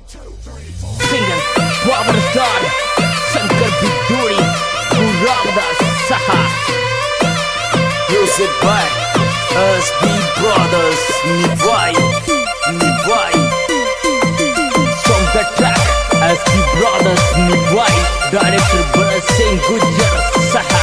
Singer, power star, Shankar Biduri, Ramdas Saha. Music by SB Brothers, Nivai. From the track, SB Brothers, Nivai. Director Bharat Singh Gujjar Saha.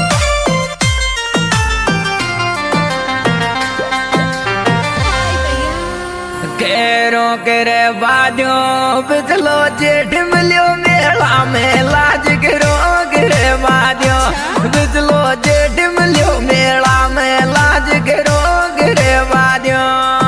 केरों करे वादियों बिजलो जेठ मिलियो मेला में लाज केरों करे वादियों बिजलो जेठ मिलियो मेला में लाज केरों करे वादियों।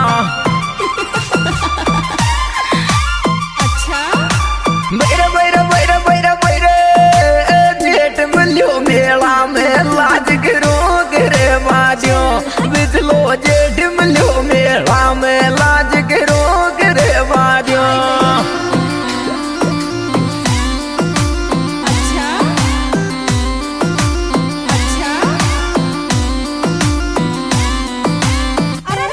अच्छा बैरे बैरे बैरे बैरे बैरे जेठ मिलियो मेला में लाज केरों करे वादियों बिजलो जेठ मिलियो मेला में लाज केरों करे वादियों। अच्छा अच्छा अरे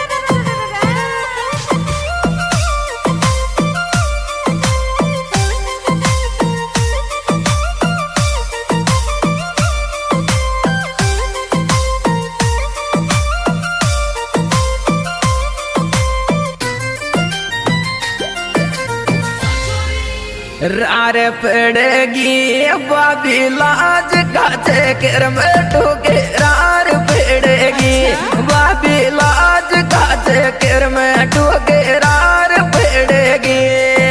रार पड़ेगी बाबी लाज गाजे कर में ठोके रार पड़ेगी बाबी लाज गाजे कर में ठोके रार पड़ेगी।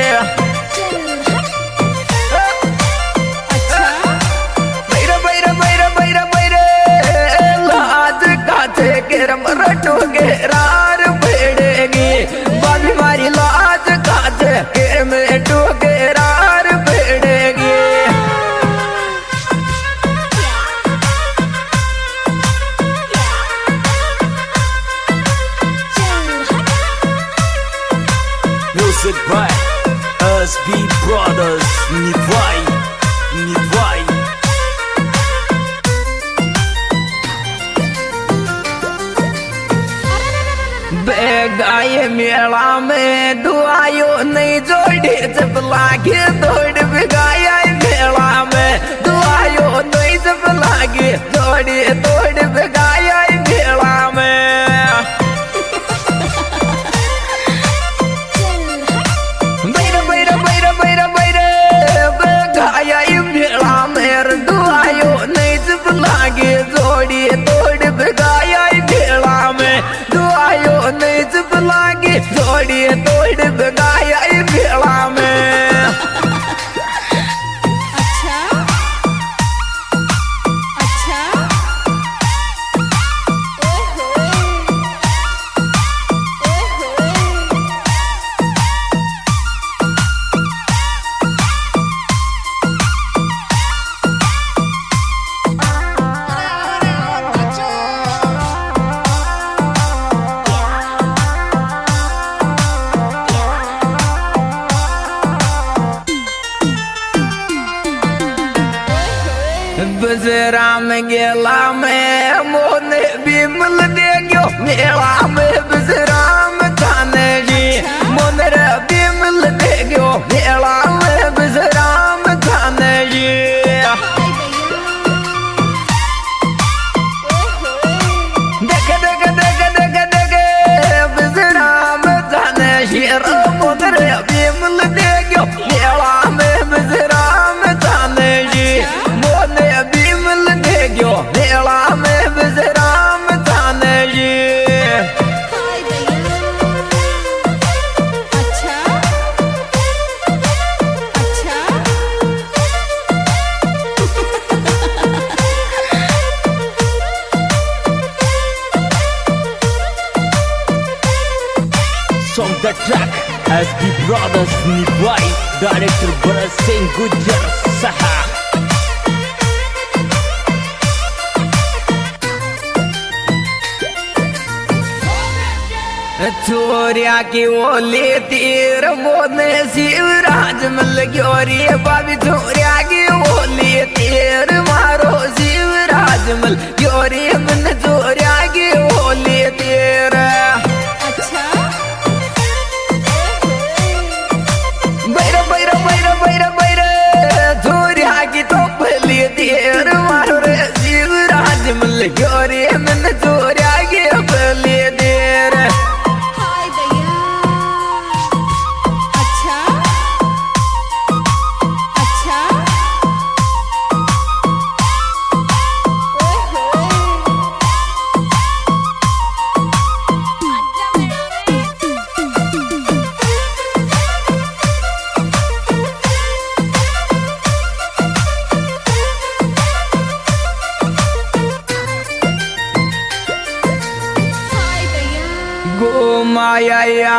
बैरे बैरे बैरे बैरे बैरे लाज गाजे कर में ठोके रार पड़ेगी बाबी मारी लाज गाजे कर में ठोके Music by SB Brothers, Nivai. बेगाय मेला में दुआयो नहीं जोड़ी जब लागे दौड़ बेगाया मेला में दुआयो नहीं जब लागे जोड़ी दौड़ बेगाया मेला में। बैरे बैरे बैरे बैरे बैरे बेगाया मेला में दुआयो नहीं जब लागे जोड़ी दौड़ बेगाया मेला में दुआयो नहीं जब लागे जोड़ी तोड़ बगाया मेला में। अच्छा अच्छा ओहो बजराम गेला में मोने बिमल दे गयो मेला में बजराम खाने जी मोने रे बिमल दे गयो मेला में बजराम खाने जी। देख देख देख देख देख बजराम खाने जी मोने रे बिमल दे गयो मेला में बजराम खाने जी मोने बिमल दे गयो मेला में बजराम खाने जी। अच्छा अच्छा From the track, SB Brothers, Nivai. Director Bharat Singh Gujjar Saha. छोरिया की ओली तीर मोने शिवराज मल ग्योरी बाबी छोरिया की ओली तीर मारो शिवराज मल ग्योरी मन छोरिया की ओली तीर। अच्छा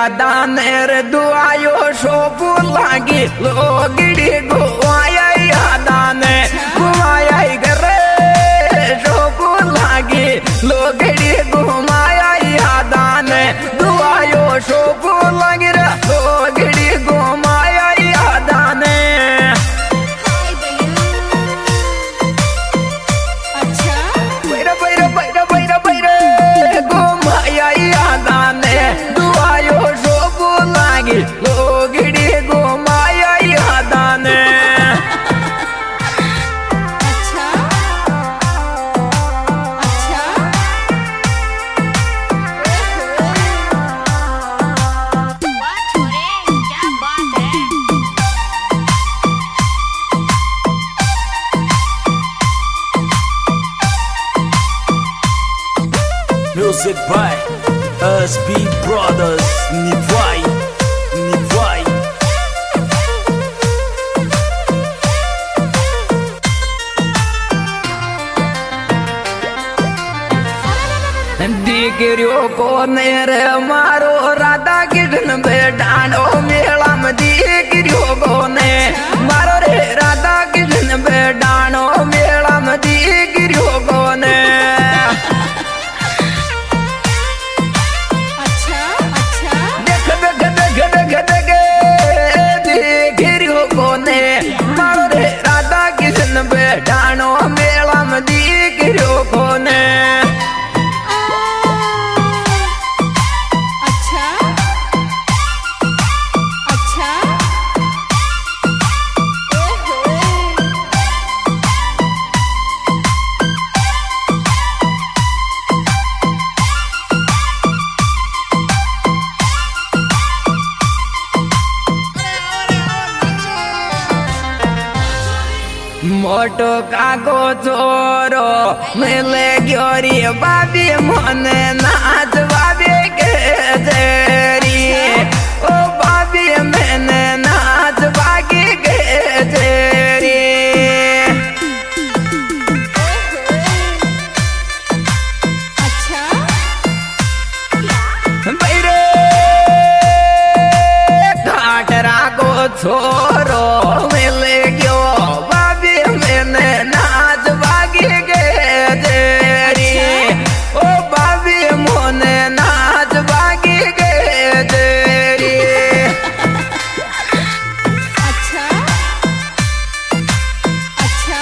दानेर दुआयो शोपू लागी लोगड़ी गुआया दाने गुआया घरे शोपू लागी लोगड़ी घुमाया दाने दुआयो शोपू लागी रे लोगड़ी घुमाया दाने अच्छा बैरा बैरा बैरा बैरा बैरा घुमाया दाने दुआयो शोपू लागी लोगड़ी घुमाया दाने अच्छा अच्छा वाह छोरे क्या बात है। Music by SB Brothers Nivai Nivai दीकरियों को नेरे मारो राधा कृष्ण बेटानो मेला में दीकरियों को ने मारो रे राधा कृष्ण बेटानो मेला में दीकरियों को ने अच्छा अच्छा देख देख देख देख देख दीकरियों को ने मारो रे राधा कृष्ण बेटानो मेला में दीकरियों को ने अच्छा अच्छा मोटो काको चोरो मिले ग्योरी बाबी मोने नाच बाबी के जेरी ओ बाबी मैंने नाच बागी के जेरी अच्छा बैरे घाटरा को छोरो मिले ग्यो बाबी मैंने नाच बागी के जेरी ओ बाबी मोने नाच बागी के जेरी अच्छा अच्छा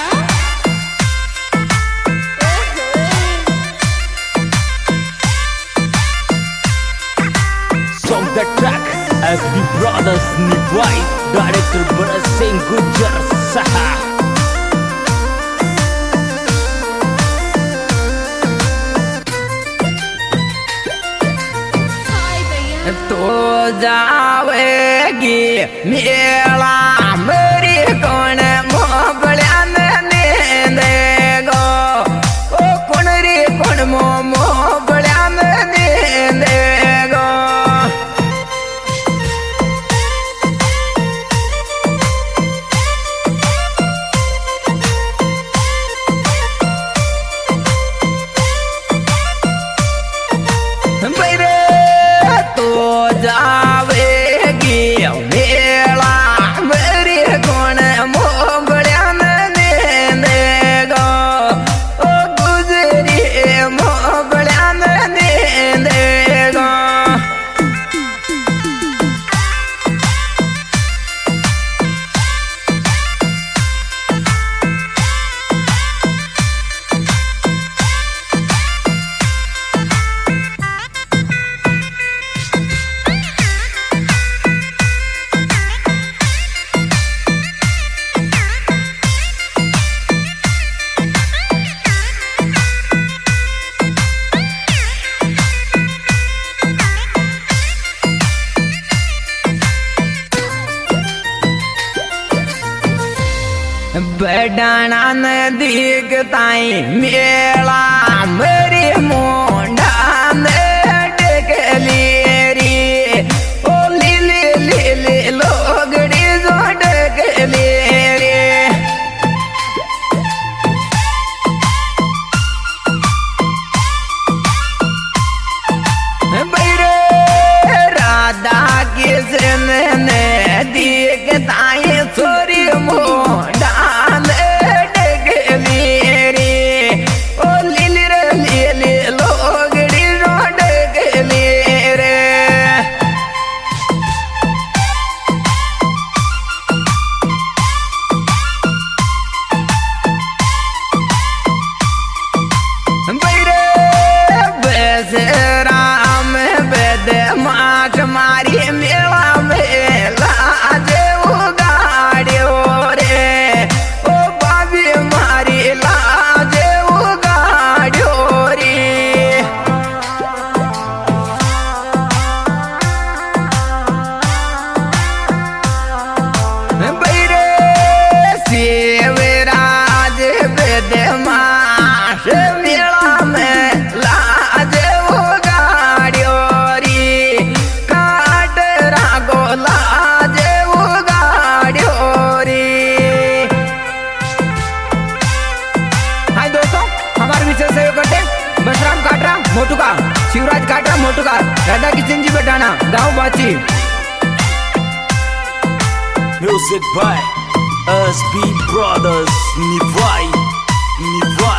Song the track SB Brothers Nivai Director Bharat Singh Gujjar Saha हाय भैया तो जावेगी मेला मेरी कौन मोबलिया ने देगो ओ कौन रे कौन मोबलिया ने देगो बैरे तो जावेगी मेला मेरी कौन मोबलिया ने देगो ओ गुजरी मोबलिया ने देगो बेडाना नदीक ताई मेला मेरी मोंढा ने टेकली री ओ लीली लीली लोगड़ी जो टेकली री बैरे राधा टाटा मोटूकार राधा किशन जी बैठाना गाँव बाची। Music by SB Brothers Nivai